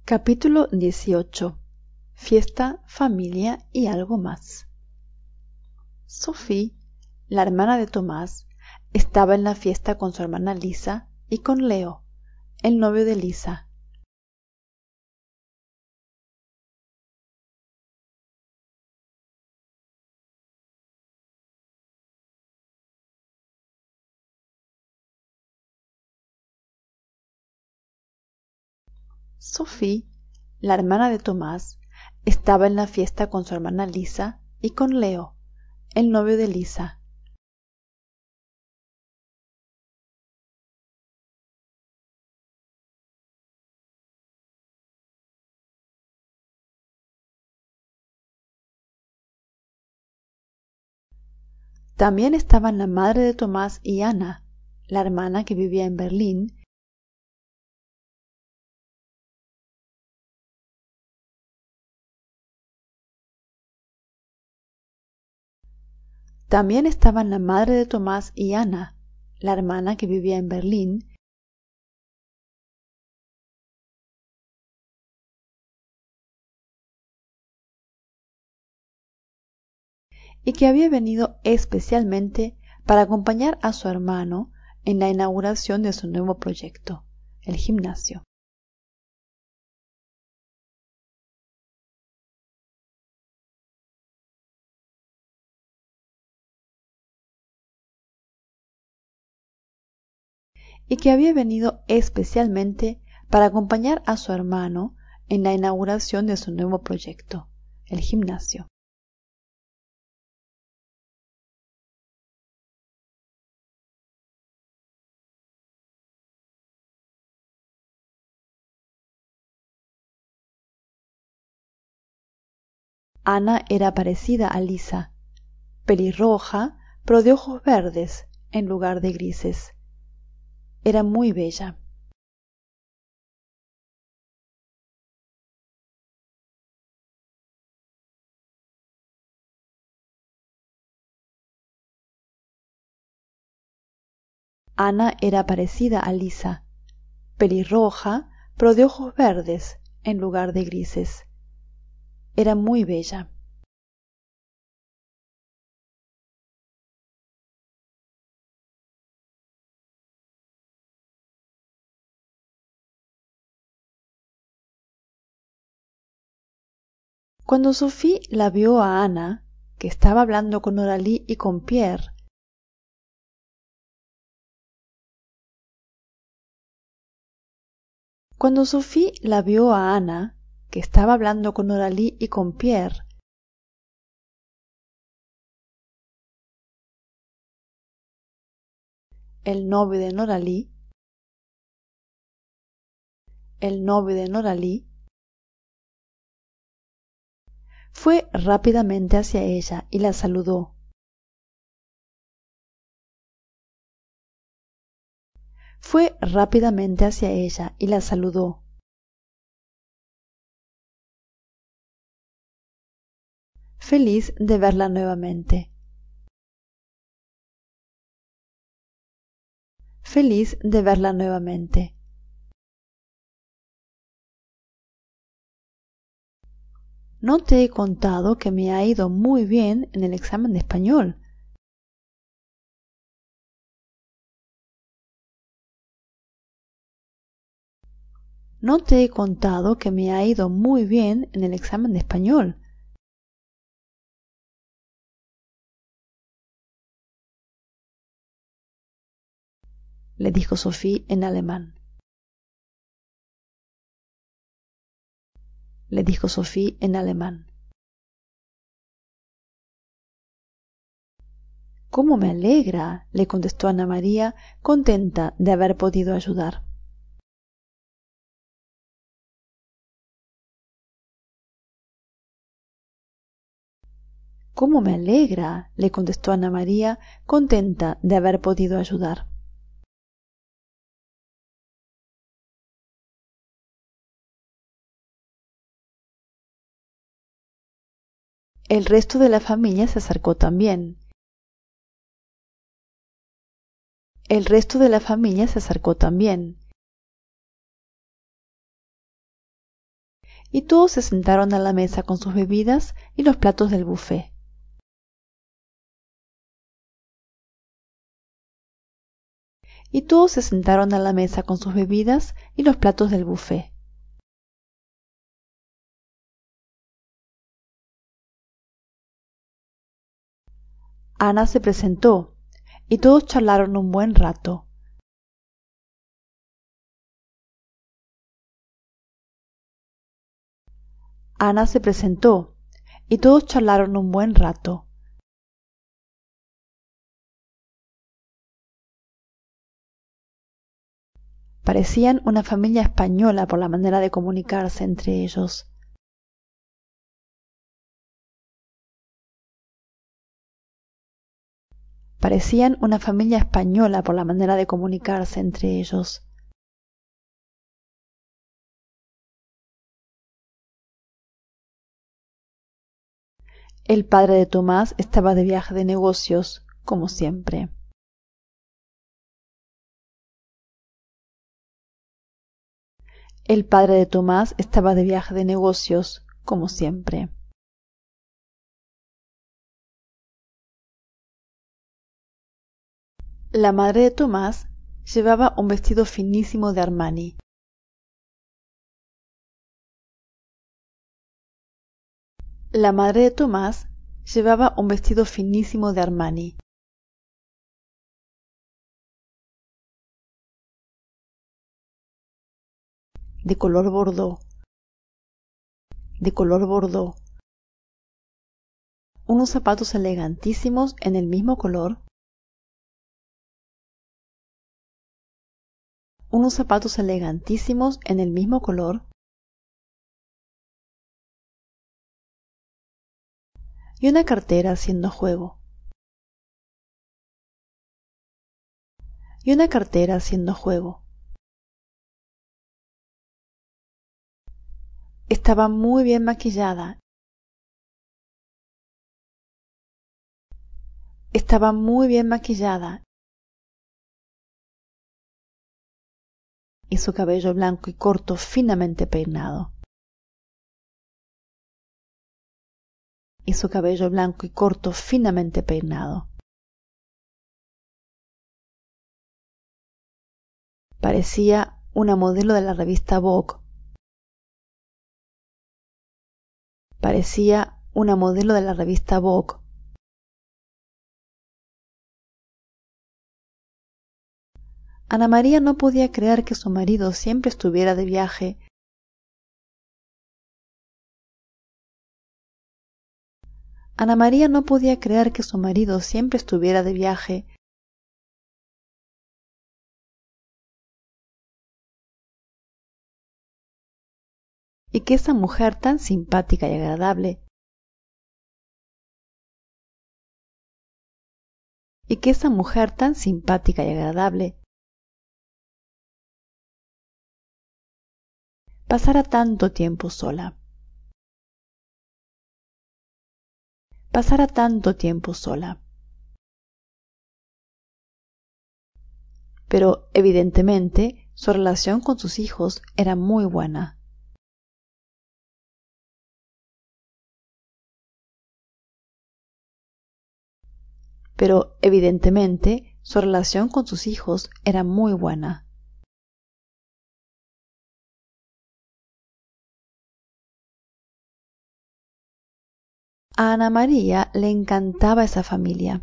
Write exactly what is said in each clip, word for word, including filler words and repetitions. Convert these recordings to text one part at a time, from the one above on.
Capítulo dieciocho. Fiesta, familia y algo más. Sophie, la hermana de Tomás, estaba en la fiesta con su hermana Lisa y con Leo, el novio de Lisa. Sophie, la hermana de Tomás, estaba en la fiesta con su hermana Lisa y con Leo, el novio de Lisa. También estaban la madre de Tomás y Ana, la hermana que vivía en Berlín, También estaban la madre de Tomás y Ana, la hermana que vivía en Berlín, y que había venido especialmente para acompañar a su hermano en la inauguración de su nuevo proyecto, el gimnasio. y que había venido especialmente para acompañar a su hermano en la inauguración de su nuevo proyecto, el gimnasio. Ana era parecida a Lisa, pelirroja, pero de ojos verdes en lugar de grises. Era muy bella. Ana era parecida a Lisa, pelirroja, pero de ojos verdes en lugar de grises. Era muy bella. Cuando Sophie la vio a Ana, que estaba hablando con Oralie y con Pierre, Cuando Sophie la vio a Ana, que estaba hablando con Oralie y con Pierre, el novio de Noralie, el novio de Noralie, fue rápidamente hacia ella y la saludó. Fue rápidamente hacia ella y la saludó. Feliz de verla nuevamente. Feliz de verla nuevamente. No te he contado que me ha ido muy bien en el examen de español. No te he contado que me ha ido muy bien en el examen de español. Le dijo Sophie en alemán. Le dijo Sophie en alemán. ¿Cómo me alegra!, le contestó Ana María, contenta de haber podido ayudar. ¿Cómo me alegra!, le contestó Ana María, contenta de haber podido ayudar. El resto de la familia se acercó también. El resto de la familia se acercó también. y todos se sentaron a la mesa con sus bebidas y los platos del buffet. Y todos se sentaron a la mesa con sus bebidas y los platos del buffet. Ana se presentó, y todos charlaron un buen rato. Ana se presentó, y todos charlaron un buen rato. Parecían una familia española por la manera de comunicarse entre ellos. Parecían una familia española por la manera de comunicarse entre ellos. El padre de Tomás estaba de viaje de negocios, como siempre. El padre de Tomás estaba de viaje de negocios, como siempre. La madre de Tomás llevaba un vestido finísimo de Armani. La madre de Tomás llevaba un vestido finísimo de Armani. De color bordó. De color bordó. Unos zapatos elegantísimos en el mismo color. Unos zapatos elegantísimos en el mismo color. Y una cartera haciendo juego. Y una cartera haciendo juego. Estaba muy bien maquillada. Estaba muy bien maquillada. Y su cabello blanco y corto finamente peinado. Y su cabello blanco y corto finamente peinado. Parecía una modelo de la revista Vogue. Parecía una modelo de la revista Vogue. Ana María no podía creer que su marido siempre estuviera de viaje. Ana María no podía creer que su marido siempre estuviera de viaje. Y que esa mujer tan simpática y agradable, y que esa mujer tan simpática y agradable, pasara tanto tiempo sola. Pasara tanto tiempo sola. Pero, evidentemente, su relación con sus hijos era muy buena. Pero, evidentemente, su relación con sus hijos era muy buena. A Ana María le encantaba esa familia.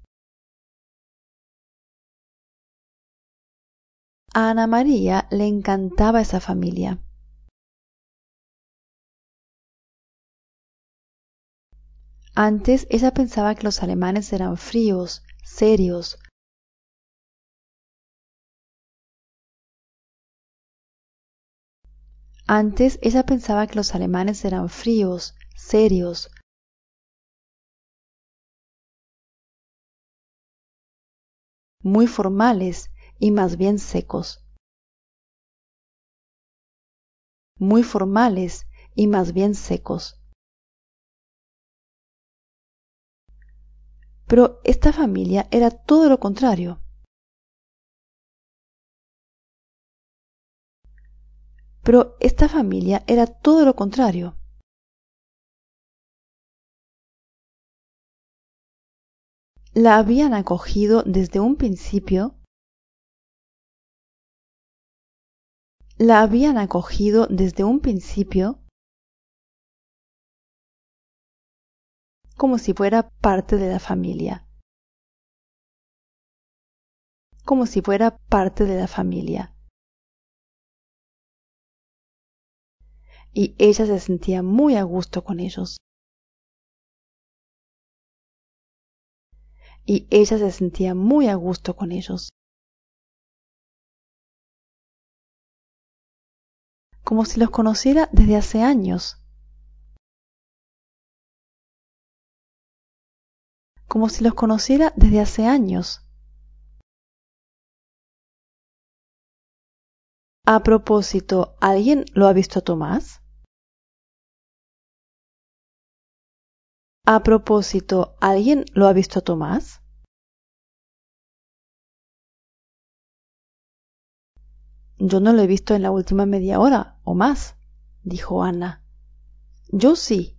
A Ana María le encantaba esa familia. Antes ella pensaba que los alemanes eran fríos, serios. Antes ella pensaba que los alemanes eran fríos, serios, muy formales y más bien secos. Muy formales y más bien secos. Pero esta familia era todo lo contrario. Pero esta familia era todo lo contrario. La habían acogido desde un principio. La habían acogido desde un principio como si fuera parte de la familia. Como si fuera parte de la familia. Y ella se sentía muy a gusto con ellos. Y ella se sentía muy a gusto con ellos. Como si los conociera desde hace años. Como si los conociera desde hace años. A propósito, ¿alguien lo ha visto a Tomás? A propósito, ¿alguien lo ha visto a Tomás? Yo no lo he visto en la última media hora o más, dijo Ana. Yo sí.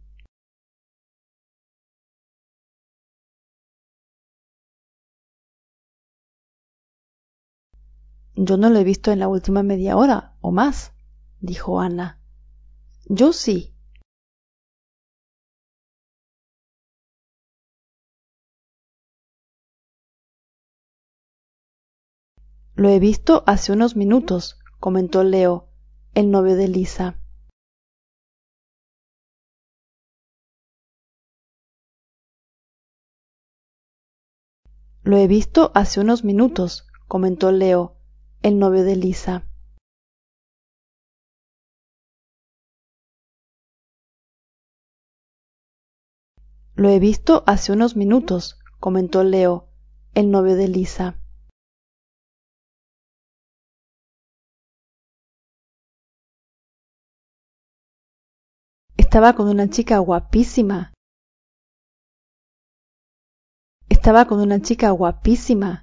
Yo no lo he visto en la última media hora o más, dijo Ana. Yo sí. Lo he visto hace unos minutos, comentó Leo, el novio de Lisa. Lo he visto hace unos minutos, comentó Leo, el novio de Lisa. Lo he visto hace unos minutos, comentó Leo, el novio de Lisa. Estaba con una chica guapísima. Estaba con una chica guapísima.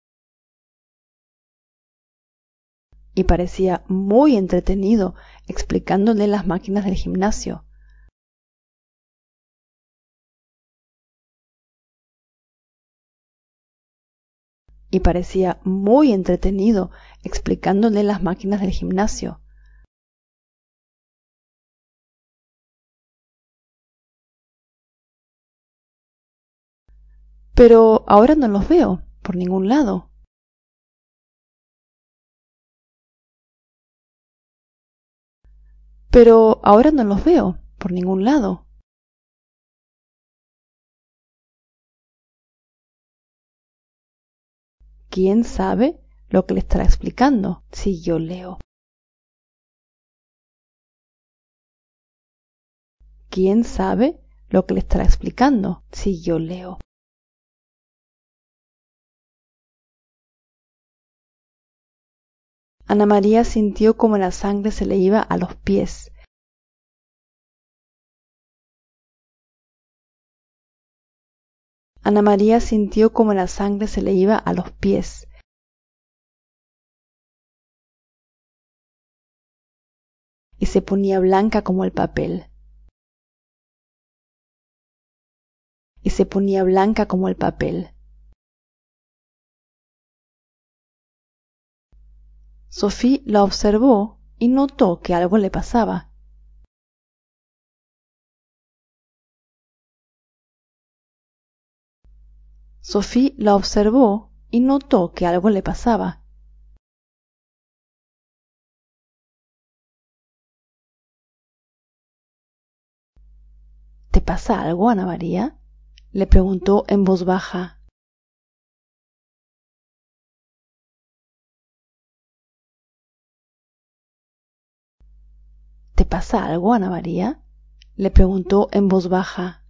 Y parecía muy entretenido explicándole las máquinas del gimnasio. Y parecía muy entretenido explicándole las máquinas del gimnasio. Pero ahora no los veo por ningún lado. Pero ahora no los veo por ningún lado. ¿Quién sabe lo que le estará explicando? Siguió Leo. ¿Quién sabe lo que le estará explicando? Siguió Leo. Ana María sintió como la sangre se le iba a los pies. Ana María sintió como la sangre se le iba a los pies. Y se ponía blanca como el papel. Y se ponía blanca como el papel. Sophie la observó y notó que algo le pasaba. Sophie la observó y notó que algo le pasaba. ¿Te pasa algo, Ana María?, le preguntó en voz baja. ¿Te pasa algo, Ana María?, le preguntó en voz baja.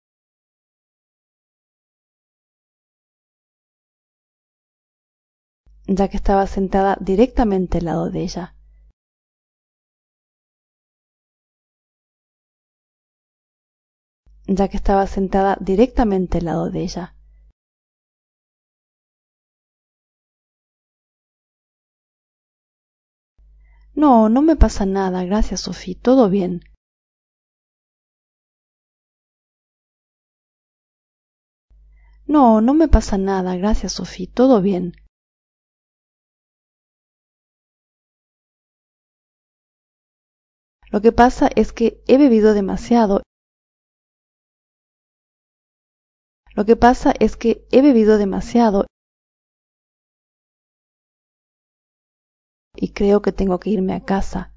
Ya que estaba sentada directamente al lado de ella. Ya que estaba sentada directamente al lado de ella. No, no me pasa nada, gracias, Sophie, todo bien. No, no me pasa nada, gracias, Sophie, todo bien. Lo que pasa es que he bebido demasiado. Lo que pasa es que he bebido demasiado y creo que tengo que irme a casa.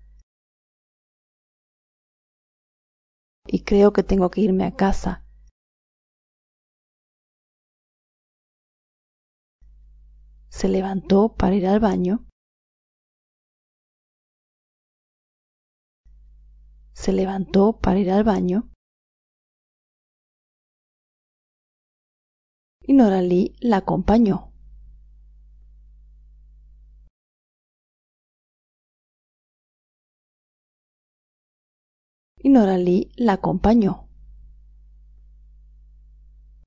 Y creo que tengo que irme a casa. Se levantó para ir al baño. Se levantó para ir al baño. Y Noralí la acompañó. Y Noralí la acompañó.